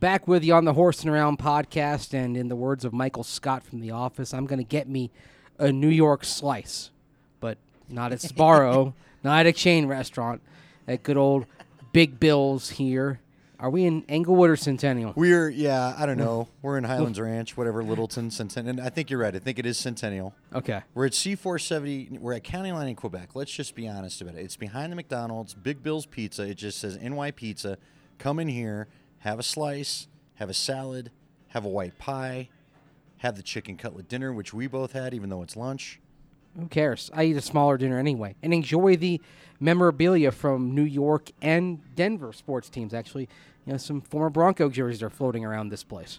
Back with you on the Horse and Around podcast, and in the words of Michael Scott from The Office, I'm going to get me a New York slice, but not at Sbarro, not at a chain restaurant, at good old Big Bill's here. Are we in Englewood or Centennial? I don't know. We're in Highlands Ranch, whatever, Littleton, Centennial. And I think you're right. I think it is Centennial. Okay. We're at C470. We're at County Line in Quebec. Let's just be honest about it. It's behind the McDonald's, Big Bill's Pizza. It just says NY Pizza. Come in here, have a slice, have a salad, have a white pie, have the chicken cutlet dinner, which we both had, even though it's lunch. Who cares? I eat a smaller dinner anyway. And enjoy the memorabilia from New York and Denver sports teams, actually. You know, some former Bronco jerseys are floating around this place.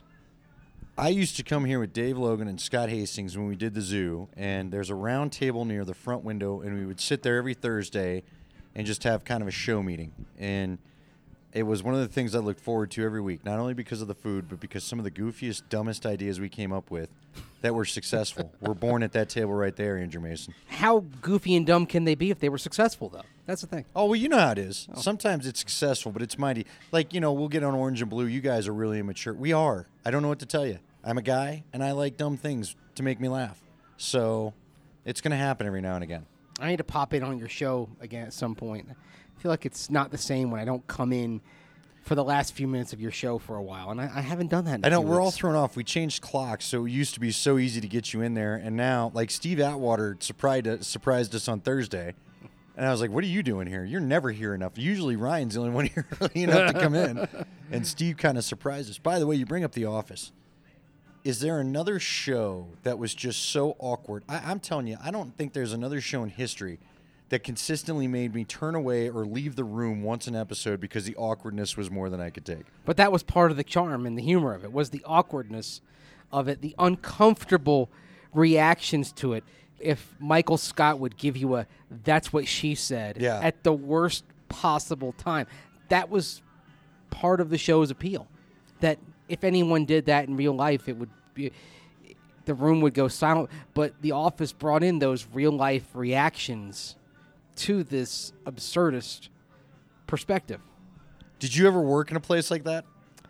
I used to come here with Dave Logan and Scott Hastings when we did the zoo, and there's a round table near the front window, and we would sit there every Thursday and just have kind of a show meeting. And it was one of the things I looked forward to every week, not only because of the food, but because some of the goofiest, dumbest ideas we came up with that were successful were born at that table right there, Andrew Mason. How goofy and dumb can they be if they were successful, though? That's the thing. Oh, well, you know how it is. Oh. Sometimes it's successful, but it's mighty. Like, you know, we'll get on Orange and Blue. You guys are really immature. We are. I don't know what to tell you. I'm a guy, and I like dumb things to make me laugh. So it's going to happen every now and again. I need to pop in on your show again at some point. I feel like it's not the same when I don't come in for the last few minutes of your show for a while, and I haven't done that in a few we're weeks. all thrown off. We changed clocks, so it used to be so easy to get you in there, and now, like, Steve Atwater surprised us on Thursday, and I was like, what are you doing here? You're never here enough. Usually Ryan's the only one here early enough to come in, and Steve kind of surprised us. By the way, you bring up The Office. Is there another show that was just so awkward? I'm telling you, I don't think there's another show in history that consistently made me turn away or leave the room once an episode because the awkwardness was more than I could take. But that was part of the charm and the humor of it, was the awkwardness of it, the uncomfortable reactions to it. If Michael Scott would give you a "that's what she said" at the worst possible time, that was part of the show's appeal. That if anyone did that in real life, it would be, the room would go silent. But The Office brought in those real-life reactions to this absurdist perspective. Did you ever work in a place like that?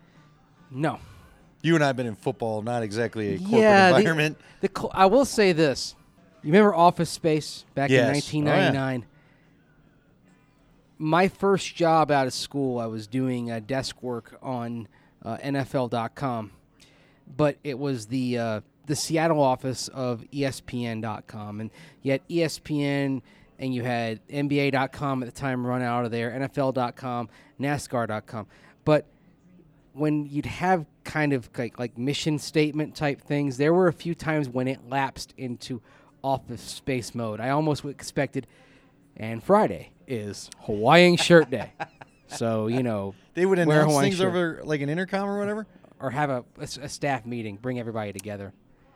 No. You and I have been in football, not exactly a corporate environment. I will say this. You remember Office Space back in 1999? Oh, yeah. My first job out of school, I was doing desk work on NFL.com, but it was the Seattle office of ESPN.com, and you had ESPN, and you had NBA.com at the time run out of there, NFL.com, NASCAR.com. But when you'd have kind of like mission statement type things, there were a few times when it lapsed into Office Space mode. I almost expected, and Friday is Hawaiian Shirt Day. So, you know, they would announce things over like an intercom or whatever? Or have a staff meeting, bring everybody together.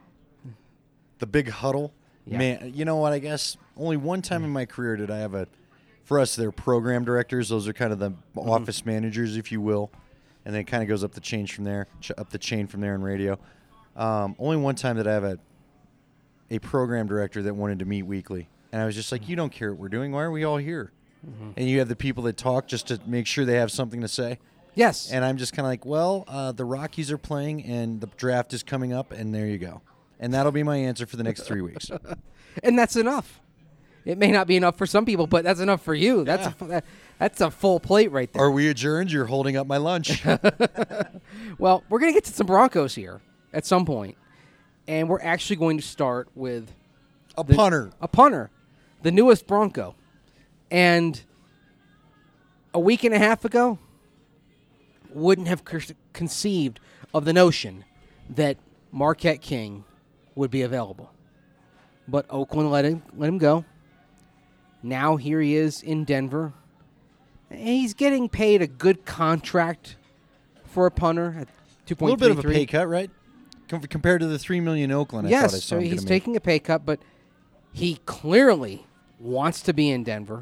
The big huddle? Yeah. Man, you know what, I guess only one time in my career did I have for us, they're program directors. Those are kind of the office managers, if you will. And then it kind of goes up the chain from there in radio. Only one time did I have a program director that wanted to meet weekly. And I was just like, you don't care what we're doing. Why are we all here? Mm-hmm. And you have the people that talk just to make sure they have something to say. Yes. And I'm just kind of like, well, the Rockies are playing and the draft is coming up, and there you go. And that'll be my answer for the next 3 weeks. And that's enough. It may not be enough for some people, but that's enough for you. Yeah. That's a full plate right there. Are we adjourned? You're holding up my lunch. Well, we're going to get to some Broncos here at some point, and we're actually going to start with a punter, the newest Bronco. And a week and a half ago, wouldn't have conceived of the notion that Marquette King would be available. But Oakland let him go. Now here he is in Denver. He's getting paid a good contract for a punter at $2.33. A little bit of a pay cut, right? Compared to the $3 million Oakland. Yes, I thought I saw so he's taking a pay cut, but he clearly wants to be in Denver.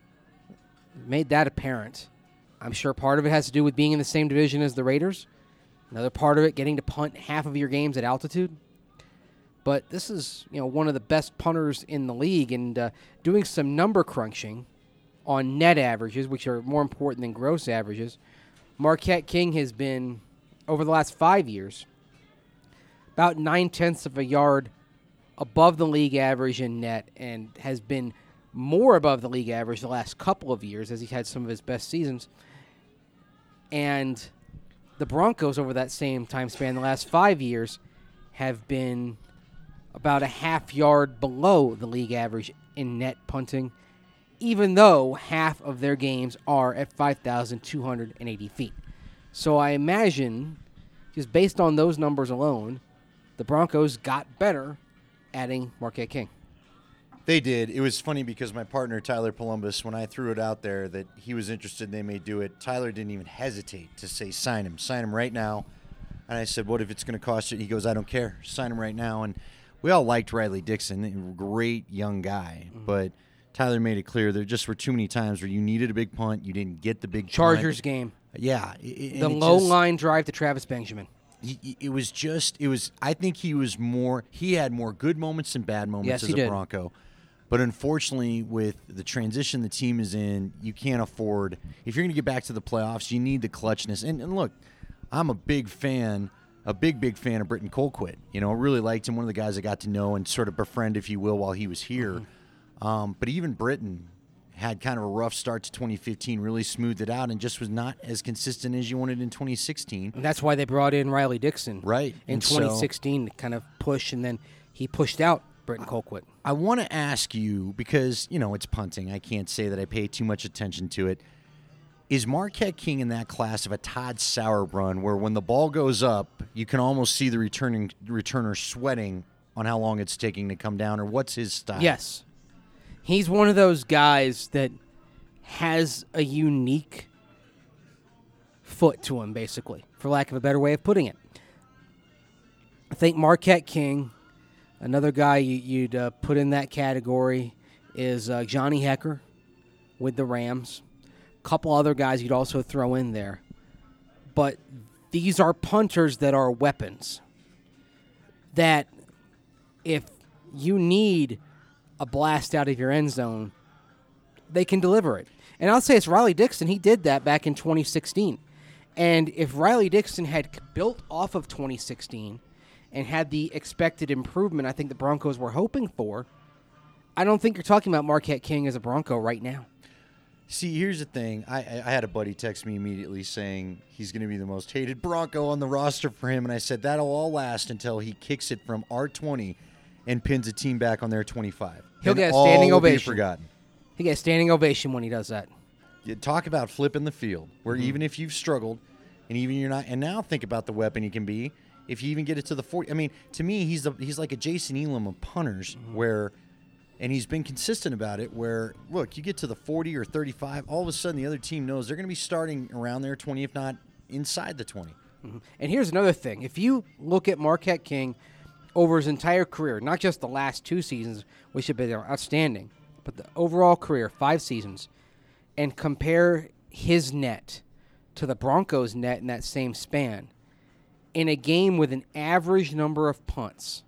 Made that apparent. I'm sure part of it has to do with being in the same division as the Raiders. Another part of it, getting to punt half of your games at altitude. But this is, one of the best punters in the league, and doing some number crunching on net averages, which are more important than gross averages. Marquette King has been over the last 5 years, about 0.9 of a yard above the league average in net, and has been more above the league average the last couple of years as he had some of his best seasons. And the Broncos over that same time span, the last 5 years, have been about a half yard below the league average in net punting, even though half of their games are at 5,280 feet. So I imagine, just based on those numbers alone, the Broncos got better adding Marquette King. They did. It was funny because my partner, Tyler Columbus, when I threw it out there that he was interested and they may do it, Tyler didn't even hesitate to say, sign him right now. And I said, what if it's going to cost you? He goes, I don't care. Sign him right now. And we all liked Riley Dixon, great young guy. Mm-hmm. But Tyler made it clear there just were too many times where you needed a big punt, you didn't get the big Chargers punt. game. Yeah. The low line drive to Travis Benjamin. I think he had more good moments than bad moments as a Bronco. But unfortunately, with the transition the team is in, you can't afford, if you're going to get back to the playoffs, you need the clutchness. And look, I'm a big fan of Britton Colquitt. I really liked him, one of the guys I got to know and sort of befriend, if you will, while he was here. Mm-hmm. But even Britton had kind of a rough start to 2015, really smoothed it out, and just was not as consistent as you wanted in 2016. And that's why they brought in Riley Dixon in 2016 to kind of push, and then he pushed out Britton Colquitt. I want to ask you, because, it's punting. I can't say that I pay too much attention to it. Is Marquette King in that class of a Todd Sauerbrunn, where when the ball goes up, you can almost see the returner sweating on how long it's taking to come down, or what's his style? Yes. He's one of those guys that has a unique foot to him, basically, for lack of a better way of putting it. I think Marquette King, another guy you'd put in that category, is Johnny Hekker with the Rams. A couple other guys you'd also throw in there. But these are punters that are weapons. That if you need a blast out of your end zone, they can deliver it. And I'll say it's Riley Dixon. He did that back in 2016. And if Riley Dixon had built off of 2016 and had the expected improvement I think the Broncos were hoping for, I don't think you're talking about Marquette King as a Bronco right now. See, here's the thing. I had a buddy text me immediately saying he's going to be the most hated Bronco on the roster for him, and I said that'll all last until he kicks it from our 20 and pins a team back on their 25. He'll get a standing ovation. Forgotten. He'll get a standing ovation when he does that. You talk about flipping the field, where even if you've struggled, and even you're not, and now think about the weapon he can be if you even get it to the 40. I mean, to me, he's like a Jason Elam of punters, where, and he's been consistent about it, where, look, you get to the 40 or 35, all of a sudden the other team knows they're going to be starting around their 20, if not inside the 20. Mm-hmm. And here's another thing. If you look at Marquette King over his entire career, not just the last 2 seasons, which have been outstanding, but the overall career, 5 seasons, and compare his net to the Broncos' net in that same span, in a game with an average number of punts,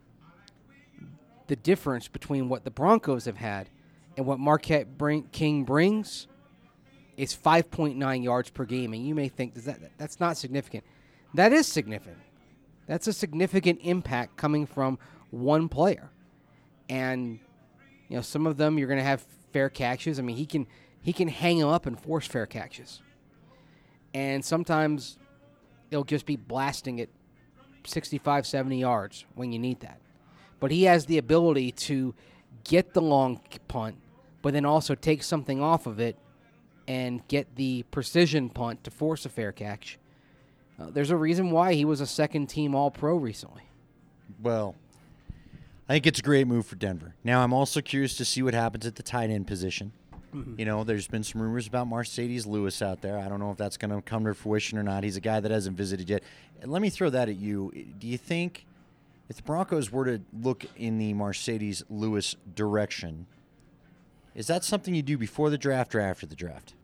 the difference between what the Broncos have had and what Marquette King brings is 5.9 yards per game. And you may think that's not significant. That is significant. That's a significant impact coming from one player. And, some of them you're going to have fair catches. I mean, he can hang them up and force fair catches. And sometimes it'll just be blasting it 65, 70 yards when you need that. But he has the ability to get the long punt, but then also take something off of it and get the precision punt to force a fair catch. There's a reason why he was a second-team All-Pro recently. Well, I think it's a great move for Denver. Now, I'm also curious to see what happens at the tight end position. Mm-hmm. There's been some rumors about Marcedes Lewis out there. I don't know if that's going to come to fruition or not. He's a guy that hasn't visited yet. Let me throw that at you. Do you think if the Broncos were to look in the Marcedes Lewis direction, is that something you do before the draft or after the draft?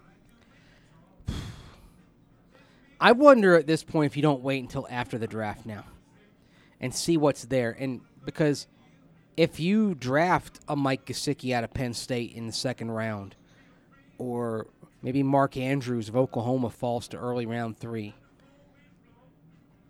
I wonder at this point if you don't wait until after the draft now and see what's there. And because if you draft a Mike Gesicki out of Penn State in the second round, or maybe Mark Andrews of Oklahoma falls to early round 3,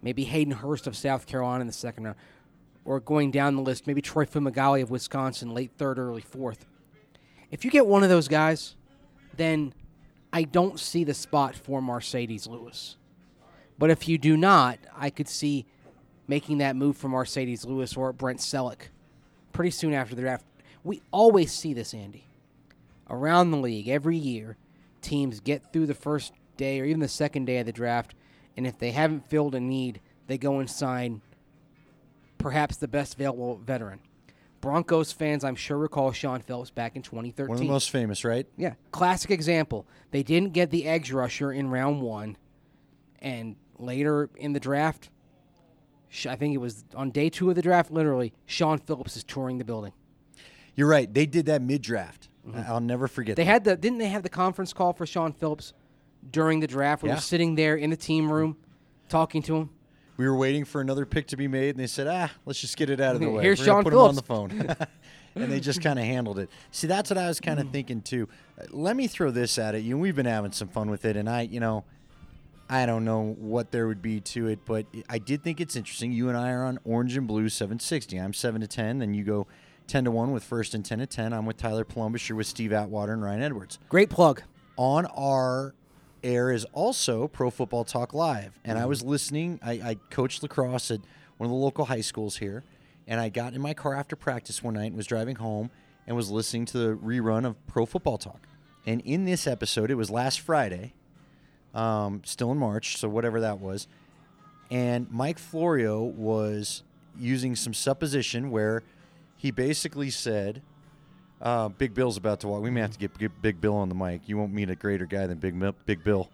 maybe Hayden Hurst of South Carolina in the second round, or going down the list, maybe Troy Fumagalli of Wisconsin, late third, early fourth. If you get one of those guys, then I don't see the spot for Mercedes Lewis. But if you do not, I could see making that move for Mercedes Lewis or Brent Selleck pretty soon after the draft. We always see this, Andy. Around the league, every year, teams get through the first day or even the second day of the draft, and if they haven't filled a need, they go and sign perhaps the best available veteran. Broncos fans, I'm sure, recall Sean Phillips back in 2013. One of the most famous, right? Yeah. Classic example. They didn't get the edge rusher in round 1, and later in the draft, I think it was on day 2 of the draft, literally, Sean Phillips is touring the building. You're right. They did that mid-draft. I'll never forget that. Didn't they have the conference call for Sean Phillips during the draft? We were sitting there in the team room talking to him. We were waiting for another pick to be made, and they said, let's just get it out of the way. Here's We're Sean put Phillips. him on the phone. And they just kind of handled it. See, that's what I was kind of thinking, too. Let me throw this at you. We've been having some fun with it, and I don't know what there would be to it, but I did think it's interesting. You and I are on Orange and Blue 760. I'm 7-10, then you go 10-1 with First and 10-10. I'm with Tyler Columbus. You're with Steve Atwater and Ryan Edwards. Great plug. On our air is also Pro Football Talk Live, and I was listening. I coached lacrosse at one of the local high schools here, and I got in my car after practice one night and was driving home and was listening to the rerun of Pro Football Talk. And in this episode, it was last Friday, still in March, so whatever that was, and Mike Florio was using some supposition where he basically said, Big Bill's about to walk. We may have to get Big Bill on the mic. You won't meet a greater guy than Big Bill.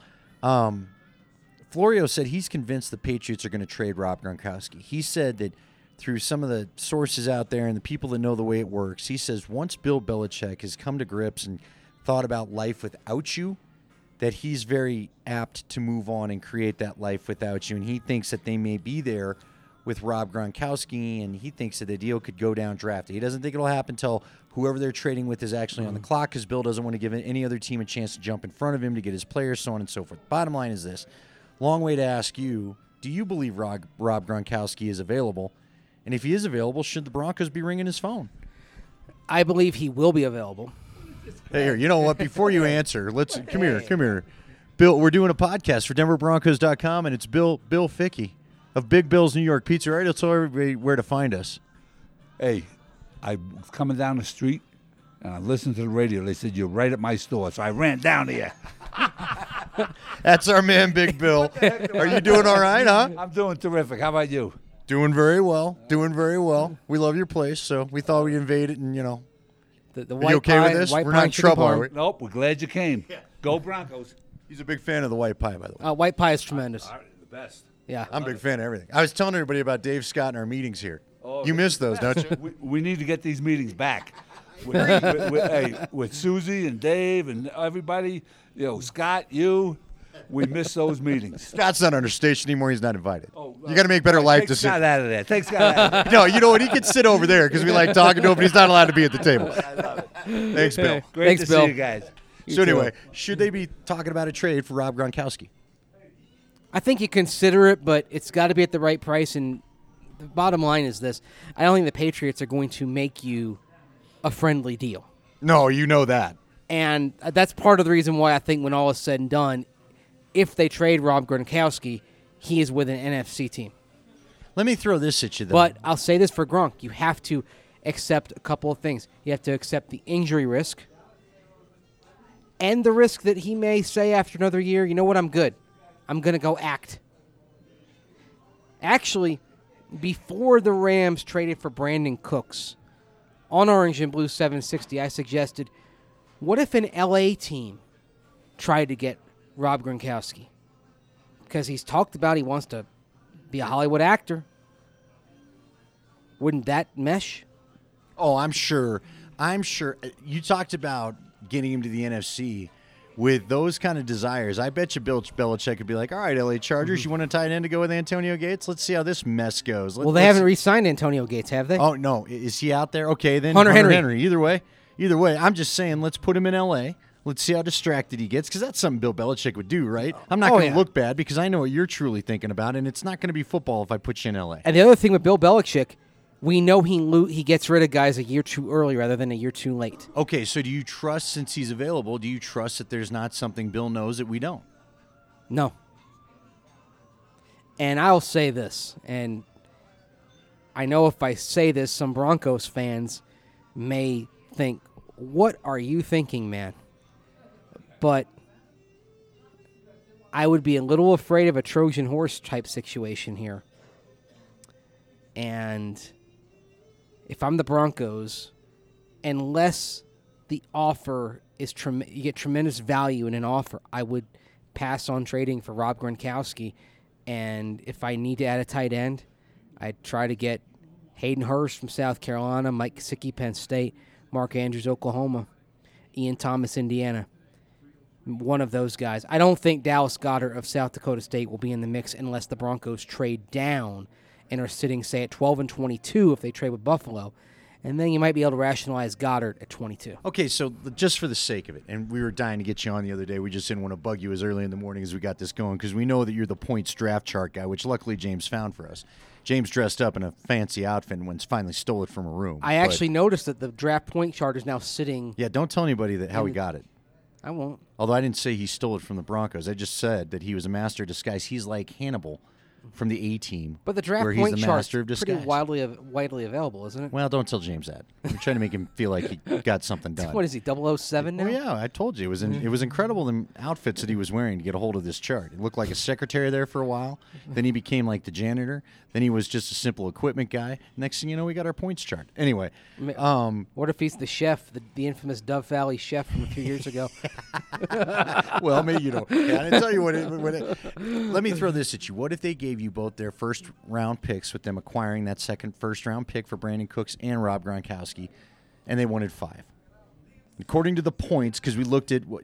Florio said he's convinced the Patriots are going to trade Rob Gronkowski. He said that through some of the sources out there and the people that know the way it works, he says once Bill Belichick has come to grips and thought about life without you, that he's very apt to move on and create that life without you. And he thinks that they may be there with Rob Gronkowski, and he thinks that the deal could go down drafted. He doesn't think it'll happen until whoever they're trading with is actually on the clock, because Bill doesn't want to give any other team a chance to jump in front of him to get his players, so on and so forth. Bottom line is this. Long way to ask you, do you believe Rob Gronkowski is available? And if he is available, should the Broncos be ringing his phone? I believe he will be available. Hey, here, you know what? Before you answer, come here. Bill, we're doing a podcast for DenverBroncos.com, and it's Bill Fickey of Big Bill's New York Pizza. Right? He'll tell everybody where to find us. Hey, I was coming down the street, and I listened to the radio. They said, you're right at my store, so I ran down here. That's our man, Big Bill. Are you doing all right, huh? I'm doing terrific. How about you? Doing very well. We love your place, so we thought we'd invade it and, The Are white you okay pie, with this? white We're pie not in chicken trouble, parm. are we? Nope, we're glad you came. Go Broncos. He's a big fan of the white pie, by the way. White pie is tremendous. The best. Yeah. I'm a big fan of everything. I was telling everybody about Dave Scott in our meetings here. You missed those, don't you? We need to get these meetings back. With Susie and Dave and everybody, Scott, you. We miss those meetings. Scott's not on our station anymore. He's not invited. You got to make better life Take decisions. Scott out of there. Take Scott out of there. No, you know what? He can sit over there because we like talking to him, but he's not allowed to be at the table. Thanks, Bill. Great Thanks, to Bill. see you guys. So anyway, should they be talking about a trade for Rob Gronkowski? I think you consider it, but it's got to be at the right price. And the bottom line is this. I don't think the Patriots are going to make you a friendly deal. No, you know that. And that's part of the reason why I think when all is said and done, if they trade Rob Gronkowski, he is with an NFC team. Let me throw this at you, though. But I'll say this for Gronk. You have to accept a couple of things. You have to accept the injury risk and the risk that he may say after another year, you know what, I'm good. I'm going to go act. Actually, before the Rams traded for Brandon Cooks, on Orange and Blue 760, I suggested, what if an LA team tried to get Rob Gronkowski? Because he's talked about he wants to be a Hollywood actor. Wouldn't that mesh? Oh, I'm sure. You talked about getting him to the NFC. With those kind of desires, I bet you Bill Belichick could be like, all right, LA Chargers, you want a tight end to go with Antonio Gates? Let's see how this mess goes. They haven't re-signed Antonio Gates, have they? Oh, no. Is he out there? Okay, then Hunter Henry. Either way, I'm just saying, let's put him in LA. Let's see how distracted he gets, because that's something Bill Belichick would do, right? I'm not Oh, going to yeah. look bad because I know what you're truly thinking about, and it's not going to be football if I put you in L.A. And the other thing with Bill Belichick, we know he gets rid of guys a year too early rather than a year too late. Okay, so do you trust, since he's available, do you trust that there's not something Bill knows that we don't? No. And I'll say this, and I know if I say this, some Broncos fans may think, what are you thinking, man? But I would be a little afraid of a Trojan horse type situation here. And if I'm the Broncos, unless the offer is you get tremendous value in an offer, I would pass on trading for Rob Gronkowski. And if I need to add a tight end, I'd try to get Hayden Hurst from South Carolina, Mike Gesicki, Penn State, Mark Andrews, Oklahoma, Ian Thomas, Indiana. One of those guys. I don't think Dallas Goedert of South Dakota State will be in the mix unless the Broncos trade down and are sitting, say, at 12-22 if they trade with Buffalo. And then you might be able to rationalize Goddard at 22. Okay, so just for the sake of it, and we were dying to get you on the other day. We just didn't want to bug you as early in the morning as we got this going because we know that you're the points draft chart guy, which luckily James found for us. James dressed up in a fancy outfit and finally stole it from a room. I actually noticed that the draft point chart is now sitting. Yeah, don't tell anybody how he got it. I won't. Although I didn't say he stole it from the Broncos. I just said that he was a master of disguise. He's like Hannibal from the A-Team. But the draft where point he's the chart's master of disguise. pretty widely available, isn't it? Well, don't tell James that. I'm trying to make him feel like he got something done. What is he, 007 now? Oh, yeah, I told you. It was incredible the outfits that he was wearing to get a hold of this chart. It looked like a secretary there for a while. Then he became like the janitor. Then he was just a simple equipment guy. Next thing you know, we got our points chart. Anyway. What if he's the chef, the infamous Dove Valley chef from a few years ago? Well, maybe you don't. Yeah, I didn't tell you let me throw this at you. What if they gave you both their first-round picks with them acquiring that second first-round pick for Brandon Cooks and Rob Gronkowski, and they wanted 5? According to the points, because we looked at,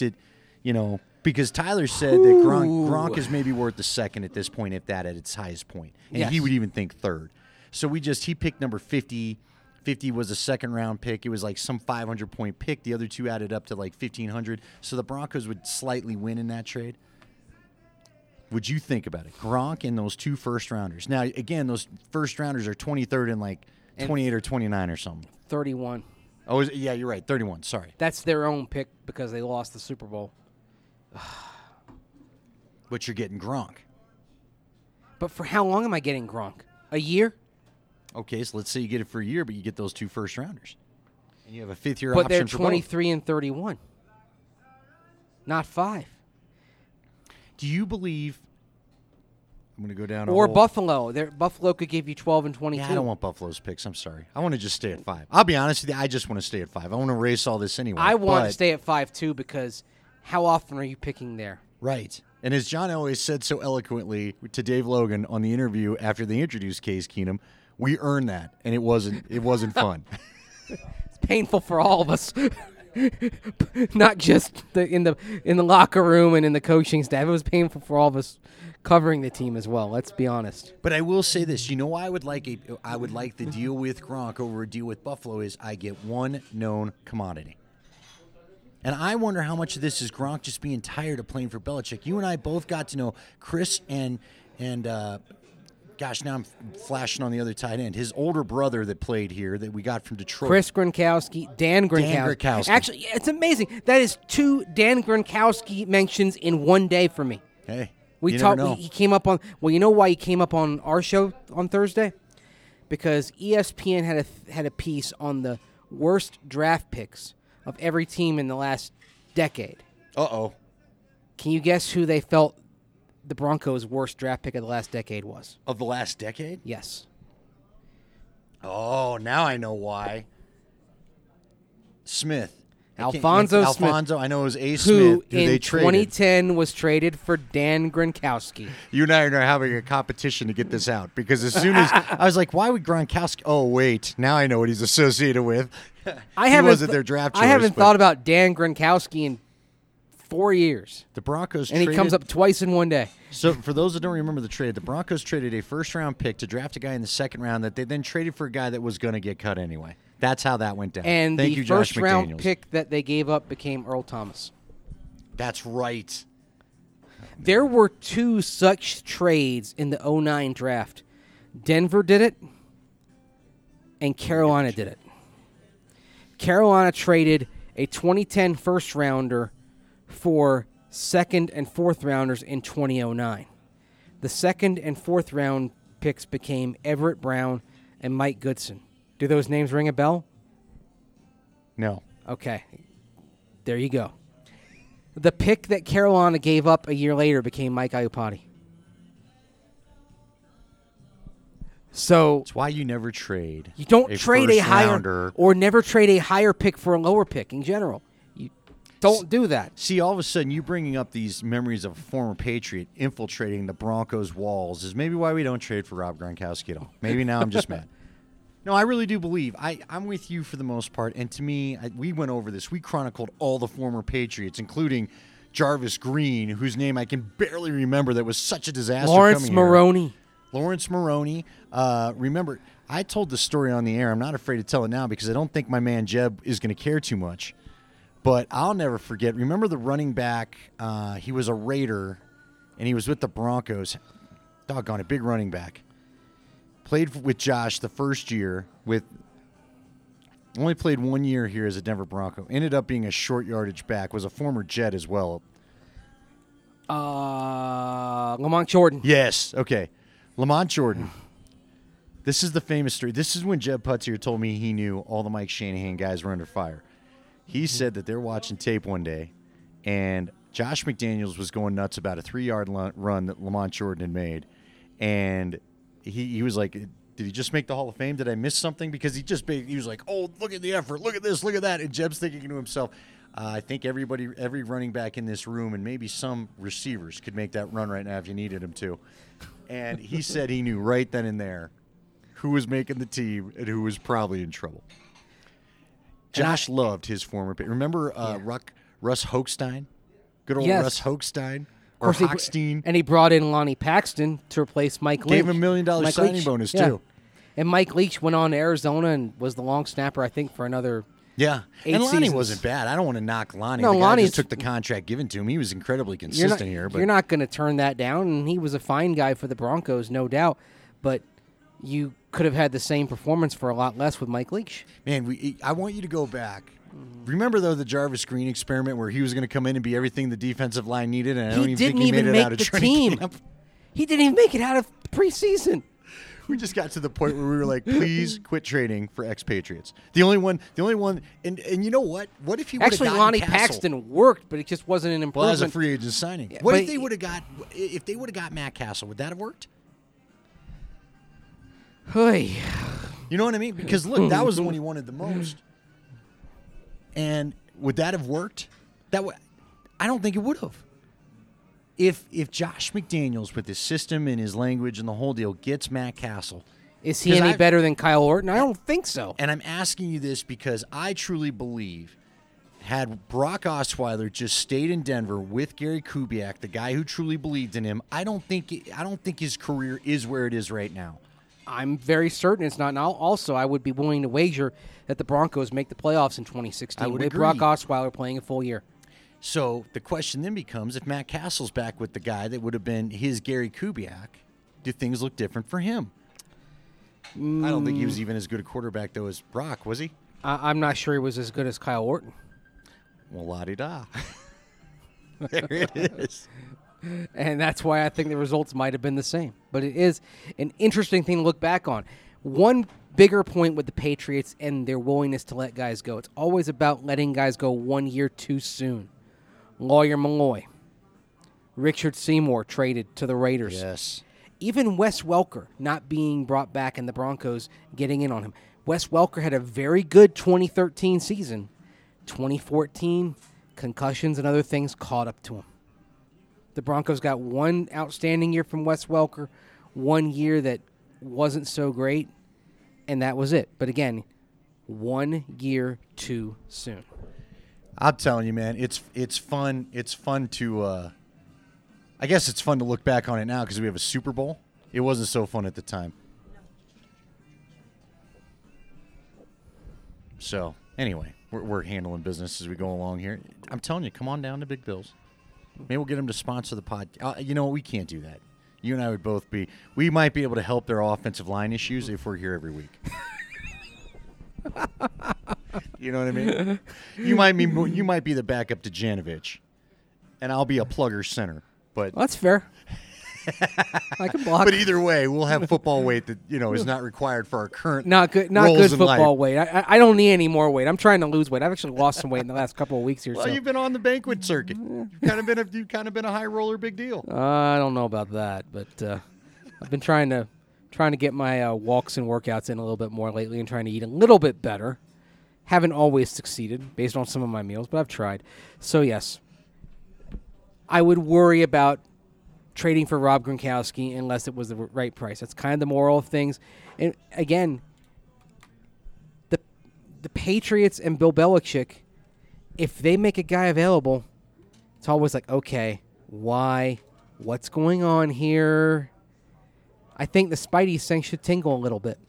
because Tyler said that Gronk is maybe worth the second at this point, if that at its highest point, and Yes. he would even think third. So he picked number 50. 50 was a second-round pick. It was like some 500-point pick. The other two added up to like 1,500. So the Broncos would slightly win in that trade. Would you think about it? Gronk and those 2 first-rounders. Now, again, those first-rounders are 23rd and like 28 or 29 or something. 31. Oh, yeah, you're right. 31. Sorry. That's their own pick because they lost the Super Bowl. But you're getting Gronk. But for how long am I getting Gronk? A year? Okay, so let's say you get it for a year, but you get those 2 first-rounders. And you have a 5th-year But option they're for 23 and 31. Not 5. Do you believe... I'm going to go down Or a whole... Buffalo. Buffalo could give you 12 and 22. Yeah, I don't want Buffalo's picks. I'm sorry. I want to just stay at 5. I'll be honest with you. I just want to stay at 5. I want to erase all this anyway. I want to but- stay at 5 too because how often are you picking there? Right. And as John always said so eloquently to Dave Logan on the interview after they introduced Case Keenum, we earned that, and it wasn't fun. It's painful for all of us. Not just in the locker room and in the coaching staff. It was painful for all of us covering the team as well. Let's be honest. But I will say this: I would like the deal with Gronk over a deal with Buffalo is I get one known commodity. And I wonder how much of this is Gronk just being tired of playing for Belichick. You and I both got to know Chris and gosh, now I'm flashing on the other tight end. His older brother that played here that we got from Detroit. Chris Gronkowski, Dan Gronkowski. Actually, it's amazing. That is 2 Dan Gronkowski mentions in one day for me. Hey, We you talked. never know. He came up on. Well, you know why he came up on our show on Thursday? Because ESPN had a piece on the worst draft picks of every team in the last decade. Uh-oh. Can you guess who they felt the Broncos' worst draft pick of the last decade was? Of the last decade? Yes. Oh, now I know why. Smith. Alfonso Smith. Alfonso, I know it was A. Who Smith, who in they traded. 2010 was traded for Dan Gronkowski. You and I are having a competition to get this out because as soon as I was like, why would Gronkowski? Oh, wait. Now I know what he's associated with. He wasn't their draft choice. I haven't but thought about Dan Gronkowski in 4 years. The Broncos And traded. he comes up twice in one day. So for those that don't remember the trade, the Broncos traded a first-round pick to draft a guy in the second round that they then traded for a guy that was going to get cut anyway. That's how that went down. And Thank the you, Josh first round McDaniels. pick that they gave up became Earl Thomas. That's right. There were 2 such trades in the 2009 draft. Denver did it, and Carolina did it. Carolina traded a 2010 first rounder for second and fourth rounders in 2009. The second and fourth round picks became Everett Brown and Mike Goodson. Do those names ring a bell? No. Okay. There you go. The pick that Carolina gave up a year later became Mike Iupati. So It's why you never trade. you don't a trade a first higher rounder. or never trade a higher pick for a lower pick in general. You don't do that. See, all of a sudden, you bringing up these memories of a former Patriot infiltrating the Broncos' walls is maybe why we don't trade for Rob Gronkowski at all. Maybe now I'm just mad. No, I really do believe. I'm with you for the most part. And to me, we went over this. We chronicled all the former Patriots, including Jarvis Green, whose name I can barely remember. That was such a disaster. Lawrence coming here. Maroney. Lawrence Maroney. Remember, I told the story on the air. I'm not afraid to tell it now because I don't think my man Jeb is going to care too much. But I'll never forget. Remember the running back? He was a Raider, and he was with the Broncos. Doggone it, big running back. Played with Josh the first year. Only played 1 year here as a Denver Bronco. Ended up being a short yardage back. Was a former Jet as well. Lamont Jordan. Yes. Okay. Lamont Jordan. This is the famous story. This is when Jeb Putzier told me he knew all the Mike Shanahan guys were under fire. He said that they're watching tape one day, and Josh McDaniels was going nuts about a 3-yard run that Lamont Jordan had made. And he was like, did he just make the Hall of Fame? Did I miss something? Because he was like, oh, look at the effort. Look at this. Look at that. And Jeb's thinking to himself, I think every running back in this room and maybe some receivers could make that run right now if you needed him to. And he said he knew right then and there who was making the team and who was probably in trouble. Josh loved his former pick. Remember Russ Hochstein? Good old Yes. Russ Hochstein? Of course, Hochstein. and he brought in Lonnie Paxton to replace Mike Leach. Gave him $1 million Mike signing Leach. bonus, Yeah. too. And Mike Leach went on to Arizona and was the long snapper, I think, for another. Yeah. 8 And Lonnie seasons. wasn't bad. I don't want to knock Lonnie. No, the guy Lonnie's- just took the contract given to him. He was incredibly You're consistent not, here. But you're not going to turn that down, and he was a fine guy for the Broncos, no doubt. But you could have had the same performance for a lot less with Mike Leach. Man, I want you to go back. Remember, though, the Jarvis Green experiment where he was going to come in and be everything the defensive line needed, and I don't He even think didn't he made even it out make of the training team. camp. He didn't even make it out of preseason. We just got to the point where we were like, please quit trading for expatriates. The only one, and you know what? What if he would have Actually, gotten Lonnie Castle? Paxton worked, but it just wasn't an Well, improvement. as a free agent signing. Yeah, What but if they would have got Matt Castle? Would that have worked? Hey. You know what I mean? Because look, that was the one he wanted the most. And would that have worked? I don't think it would have. If Josh McDaniels, with his system and his language and the whole deal, gets Matt Castle, Is he 'Cause any I've- better than Kyle Orton? I don't think so. and I'm asking you this because I truly believe, had Brock Osweiler just stayed in Denver with Gary Kubiak, the guy who truly believed in him, I don't think his career is where it is right now. I'm very certain it's not. Now, also, I would be willing to wager that the Broncos make the playoffs in 2016 I would with agree. Brock Osweiler playing a full year. So the question then becomes, if Matt Castle's back with the guy that would have been his Gary Kubiak, do things look different for him? I don't think he was even as good a quarterback, though, as Brock, was he? I'm not sure he was as good as Kyle Orton. Well, la-di-da. There it is. And that's why I think the results might have been the same. But it is an interesting thing to look back on. One bigger point with the Patriots and their willingness to let guys go. It's always about letting guys go 1 year too soon. Lawyer Malloy. Richard Seymour traded to the Raiders. Yes. Even Wes Welker not being brought back and the Broncos getting in on him. Wes Welker had a very good 2013 season. 2014, concussions and other things caught up to him. The Broncos got one outstanding year from Wes Welker, 1 year that wasn't so great, and that was it. But again, 1 year too soon. I'm telling you, man, it's fun. It's fun to. I guess it's fun to look back on it now because we have a Super Bowl. It wasn't so fun at the time. So anyway, we're handling business as we go along here. I'm telling you, come on down to Big Bills. Maybe we'll get them to sponsor the podcast. You know what? We can't do that. You and I would both be. We might be able to help their offensive line issues if we're here every week. You know what I mean? You might be the backup to Janovich, and I'll be a plugger center. But Well, that's fair. I can block. But either way, we'll have football weight that is not required for our current Not good roles in football life. weight. I don't need any more weight. I'm trying to lose weight. I've actually lost some weight in the last couple of weeks here. Well, so you've been on the banquet circuit. You've kind of been a high roller, big deal. I don't know about that, but I've been trying to get my walks and workouts in a little bit more lately, and trying to eat a little bit better. Haven't always succeeded based on some of my meals, but I've tried. So yes, I would worry about trading for Rob Gronkowski unless it was the right price. That's kind of the moral of things. And again, the Patriots and Bill Belichick, if they make a guy available, it's always like, okay, why? What's going on here? I think the Spidey sense should tingle a little bit.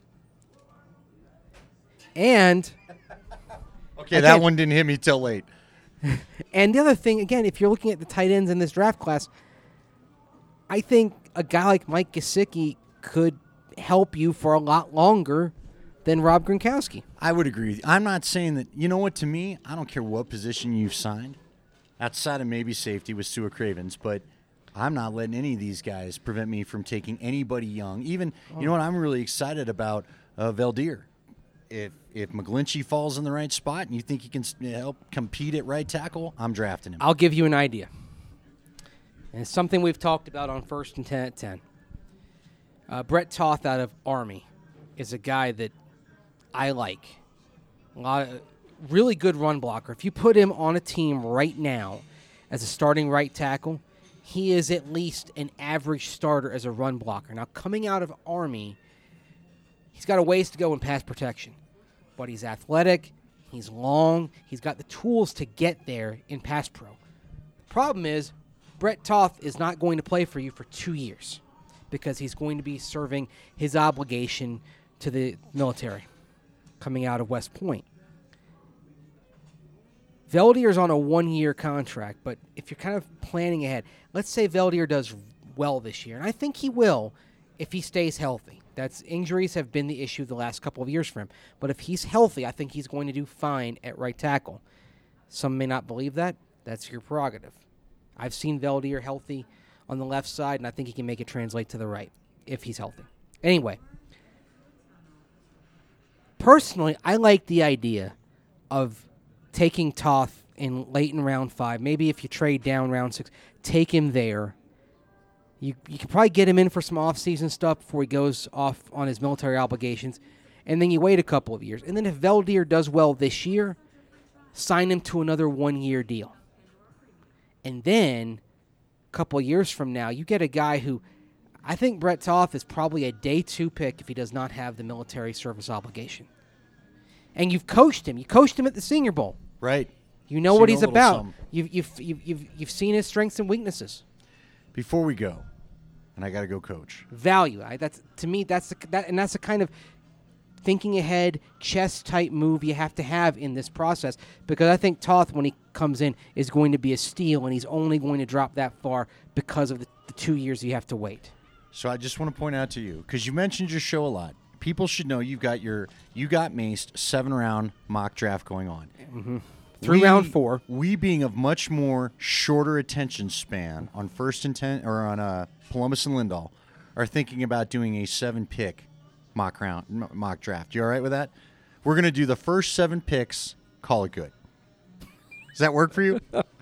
And Okay, that one didn't hit me till late. And the other thing, again, if you're looking at the tight ends in this draft class, I think a guy like Mike Gesicki could help you for a lot longer than Rob Gronkowski. I would agree with you. I'm not saying that, you know what, to me, I don't care what position you've signed, outside of maybe safety with Stuart Cravens, but I'm not letting any of these guys prevent me from taking anybody young. Even, you know what, I'm really excited about Valdir. If McGlinchey falls in the right spot and you think he can help compete at right tackle, I'm drafting him. I'll give you an idea. And it's something we've talked about on First and 10 at 10. Brett Toth out of Army is a guy that I like. A lot of really good run blocker. If you put him on a team right now as a starting right tackle, he is at least an average starter as a run blocker. Now, coming out of Army, he's got a ways to go in pass protection. But he's athletic, he's long, he's got the tools to get there in pass pro. The problem is, Brett Toth is not going to play for you for 2 years because he's going to be serving his obligation to the military coming out of West Point. Veldier's on a 1-year contract, but if you're kind of planning ahead, let's say Veldier does well this year, and I think he will if he stays healthy. Injuries have been the issue the last couple of years for him. But if he's healthy, I think he's going to do fine at right tackle. Some may not believe that. That's your prerogative. I've seen Veldier healthy on the left side, and I think he can make it translate to the right if he's healthy. Anyway, personally, I like the idea of taking Toth late in round 5. Maybe if you trade down round 6, take him there. You can probably get him in for some off-season stuff before he goes off on his military obligations, and then you wait a couple of years. And then if Veldier does well this year, sign him to another 1-year deal. And then a couple of years from now, you get a guy who I think Brett Toth is probably a day 2 pick if he does not have the military service obligation. And you've coached him. You coached him at the Senior Bowl. Right. You know Seen what a he's little about. something. You've seen his strengths and weaknesses. Before we go, and I got to go coach. Value. That's the kind of thinking ahead, chess type move you have to have in this process, because I think Toth, when he comes in, is going to be a steal, and he's only going to drop that far because of the 2 years you have to wait. So I just want to point out to you, because you mentioned your show a lot. People should know you got Maced 7-round mock draft going on. Mm-hmm. Through round 4. We being of much more shorter attention span on First and 10 or on Columbus and Lindahl are thinking about doing a 7-pick mock draft. You all right with that? We're going to do the first 7 picks. Call it good. Does that work for you?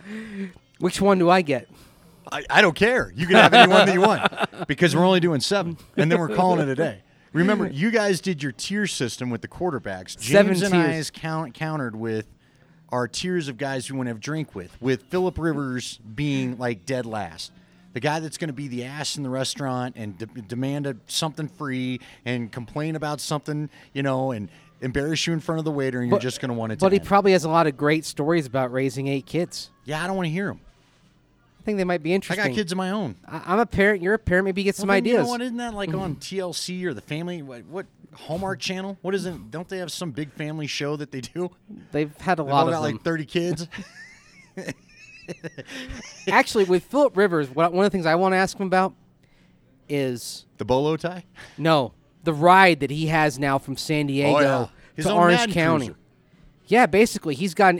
Which one do I get? I don't care. You can have any one that you want because we're only doing 7, and then we're calling it a day. Remember, you guys did your tier system with the quarterbacks. James 7 and tiers. I countered with our tiers of guys we want to have drink with Phillip Rivers being like dead last. The guy that's going to be the ass in the restaurant and demand something free and complain about something, and embarrass you in front of the waiter, and you're just going to want it to But he end. probably has a lot of great stories about raising 8 kids. Yeah, I don't want to hear them. I think they might be I interesting. got kids of my own. I'm a parent. You're a parent. Maybe get some Well, then, ideas. You know what? Isn't that like on TLC or the Family? What Hallmark Channel? What is it? Don't they have some big family show that they do? They've had a They've lot all of got them. like 30 kids. Actually, with Philip Rivers, one of the things I want to ask him about is The bolo tie? the ride that he has now from San Diego His to own Orange Madden County. Cruiser. Yeah, basically, he's got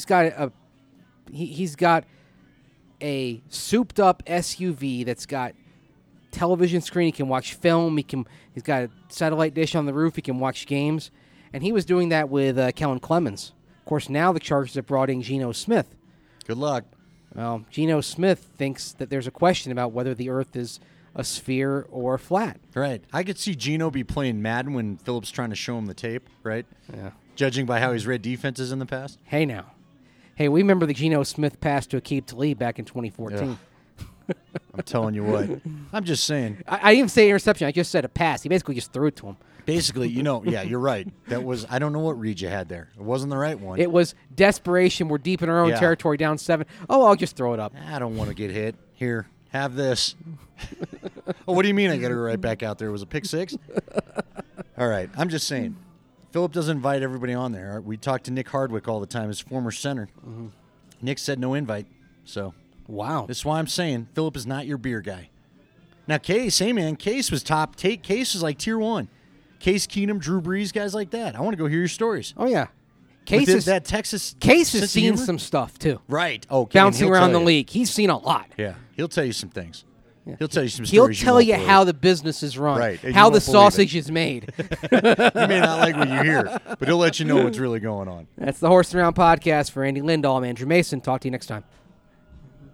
a souped up SUV that's got television screen. He can watch film. He's got a satellite dish on the roof. He can watch games, and he was doing that with Kellen Clemens. Of course, now the Chargers have brought in Geno Smith. Good luck. Well, Geno Smith thinks that there's a question about whether the Earth is a sphere or flat. Right. I could see Gino be playing Madden when Philip's trying to show him the tape, right? Yeah. Judging by how he's read defenses in the past. Hey, now. Hey, we remember the Geno Smith pass to Aqib Talib back in 2014. I'm telling you what. I'm just saying. I didn't even say interception. I just said a pass. He basically just threw it to him. Basically, yeah, you're right. That was, I don't know what read you had there. It wasn't the right one. It was desperation. We're deep in our own Yeah. territory, down 7. Oh, I'll just throw it up. I don't want to get hit. Here, have this. Oh, what do you mean I got to go right back out there? It was a pick six? All right. I'm just saying. Philip doesn't invite everybody on there. We talk to Nick Hardwick all the time, his former center. Mm-hmm. Nick said no invite. So Wow. this is why I'm saying Philip is not your beer guy. Now, Case, hey, man, Case was top. Case was like tier 1. Case Keenum, Drew Brees, guys like that. I want to go hear your stories. Oh, yeah. With Case that Texas has sense of seen humor? some stuff, too. Right. Oh, and Bouncing he'll around tell the you. league. He's seen a lot. Yeah, he'll tell you some things. He'll tell you some He'll stories. tell won't you believe. how the business is run, Right, and how you the won't believe it. sausage is made. You may not like what you hear, but he'll let you know what's really going on. That's the Horse Around Podcast for Andy Lindahl. I'm Andrew Mason. Talk to you next time.